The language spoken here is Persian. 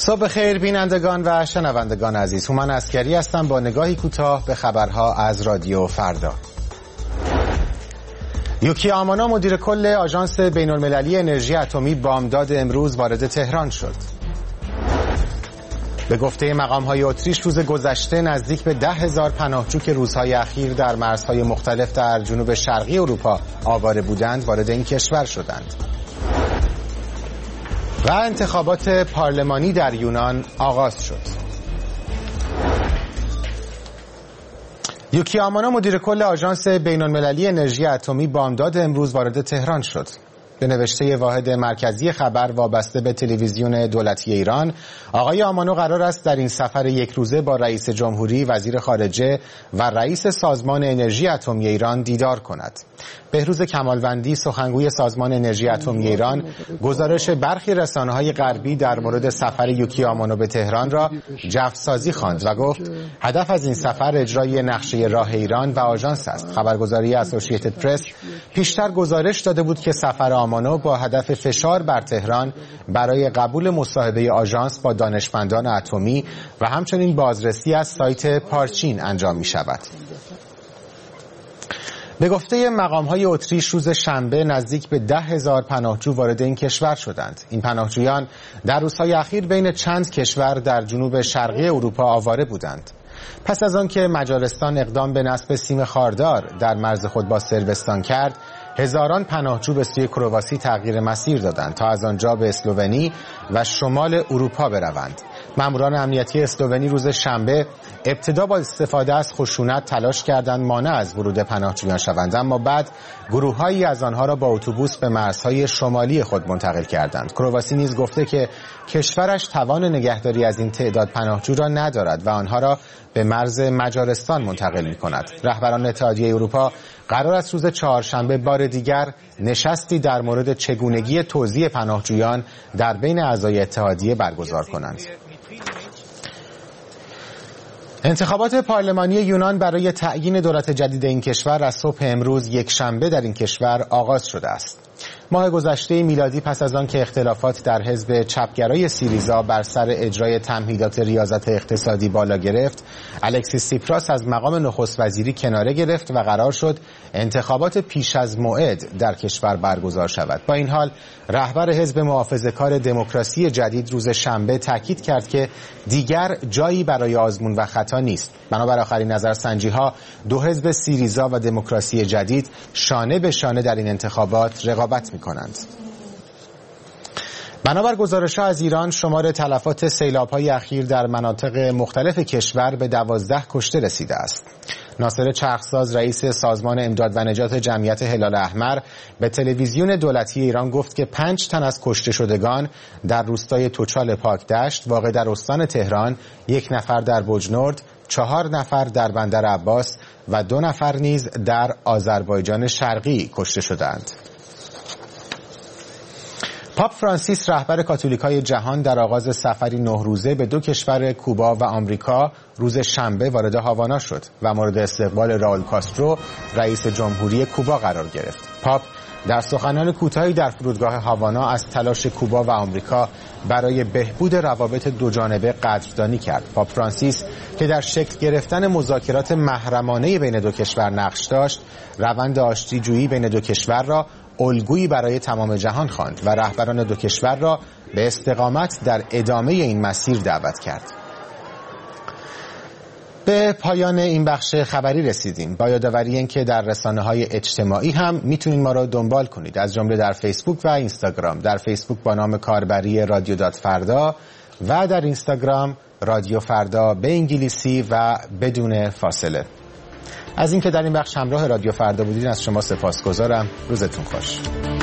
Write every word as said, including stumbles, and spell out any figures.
صبح خیر بینندگان و شنوندگان عزیز، هومن عسکری هستم با نگاهی کوتاه به خبرها از رادیو فردا. یوکی آمانا مدیر کل آژانس بین‌المللی انرژی اتمی بامداد امروز وارد تهران شد. به گفته مقام‌های اتریش روز گذشته نزدیک به ده هزار پناهجو که روزهای اخیر در مرزهای مختلف در جنوب شرقی اروپا آواره بودند وارد این کشور شدند. و انتخابات پارلمانی در یونان آغاز شد. یوکی آمانا مدیر کل آژانس بین‌المللی انرژی اتمی بامداد امروز وارد تهران شد. به نوشته واحد مرکزی خبر وابسته به تلویزیون دولتی ایران، آقای آمانا قرار است در این سفر یک روزه با رئیس جمهوری، وزیر خارجه و رئیس سازمان انرژی اتمی ایران دیدار کند. بهروز کمالوندی، سخنگوی سازمان انرژی اتمی ایران، گزارش برخی رسانه‌های غربی در مورد سفر یوکی آمانا به تهران را جفسازی خواند و گفت هدف از این سفر اجرای نقشه راه ایران و آژانس است. خبرگزاری اسوسییتد پرس پیشتر گزارش داده بود که سفر آمانا با هدف فشار بر تهران برای قبول مصاحبه آژانس با دانشمندان اتمی و همچنین بازرسی از سایت پارچین انجام می شود. به گفته مقام‌های اتریش روز شنبه نزدیک به ده هزار پناهجو وارد این کشور شدند. این پناهجویان در روزهای اخیر بین چند کشور در جنوب شرقی اروپا آواره بودند. پس از آن که مجارستان اقدام به نصب سیم خاردار در مرز خود با صربستان کرد، هزاران پناهجو به سوی کرواسی تغییر مسیر دادند تا از آنجا به اسلوونی و شمال اروپا بروند. ماموران امنیتی اسلوونی روز شنبه ابتدا با استفاده از خشونت تلاش کردند مانع از ورود پناهجویان شوند، اما بعد گروه‌هایی از آنها را با اتوبوس به مرزهای شمالی خود منتقل کردند. کرواسی نیز گفته که کشورش توان نگهداری از این تعداد پناهجو را ندارد و آنها را به مرز مجارستان منتقل می‌کند. رهبران اتحادیه اروپا قرار است روز چهارشنبه بار دیگر نشستی در مورد چگونگی توزیع پناهجویان در بین اعضای اتحادیه برگزار کنند. انتخابات پارلمانی یونان برای تعیین دولت جدید این کشور از صبح امروز یک شنبه در این کشور آغاز شده است. ماه گذشته میلادی پس از آن که اختلافات در حزب چپگرای سیریزا بر سر اجرای تمهیدات ریاضت اقتصادی بالا گرفت، الکسیس سیپراس از مقام نخست وزیری کناره گرفت و قرار شد انتخابات پیش از موعد در کشور برگزار شود. با این حال رهبر حزب محافظه‌کار دموکراسی جدید روز شنبه تاکید کرد که دیگر جایی برای آزمون و خطا نیست. بنابر آخرین نظرسنجی‌ها دو حزب سیریزا و دموکراسی جدید شانه به شانه در این انتخابات رقابت می‌کنند. بنابر گزارش‌ها از ایران، شمار تلفات سیلاب‌های اخیر در مناطق مختلف کشور به دوازده کشته رسیده است. ناصر چرخساز، رئیس سازمان امداد و نجات جمعیت هلال احمر، به تلویزیون دولتی ایران گفت که پنج تن از کشته شدگان در روستای توچال پاکدشت واقع در استان تهران، یک نفر در بجنورد، چهار نفر در بندر عباس و دو نفر نیز در آذربایجان شرقی کشته شدند. پاپ فرانسیس، رهبر کاتولیکای جهان، در آغاز سفری نه روزه به دو کشور کوبا و آمریکا روز شنبه وارد هاوانا شد و مورد استقبال راول کاسترو، رئیس جمهوری کوبا قرار گرفت. پاپ در سخنان کوتاهی در فرودگاه هاوانا از تلاش کوبا و آمریکا برای بهبود روابط دوجانبه قدردانی کرد. پاپ فرانسیس که در شکل گرفتن مذاکرات محرمانه بین دو کشور نقش داشت، روند آشتی‌جویی بین دو کشور را الگویی برای تمام جهان خواند و رهبران دو کشور را به استقامت در ادامه این مسیر دعوت کرد. به پایان این بخش خبری رسیدیم. با یادآوری اینکه در رسانه‌های اجتماعی هم میتونید ما را دنبال کنید، از جمله در فیسبوک و اینستاگرام. در فیسبوک با نام کاربری رادیو دات فردا و در اینستاگرام رادیو فردا به انگلیسی و بدون فاصله. از اینکه در این بخش همراه رادیو فردا بودید از شما سپاسگزارم. روزتون خوش.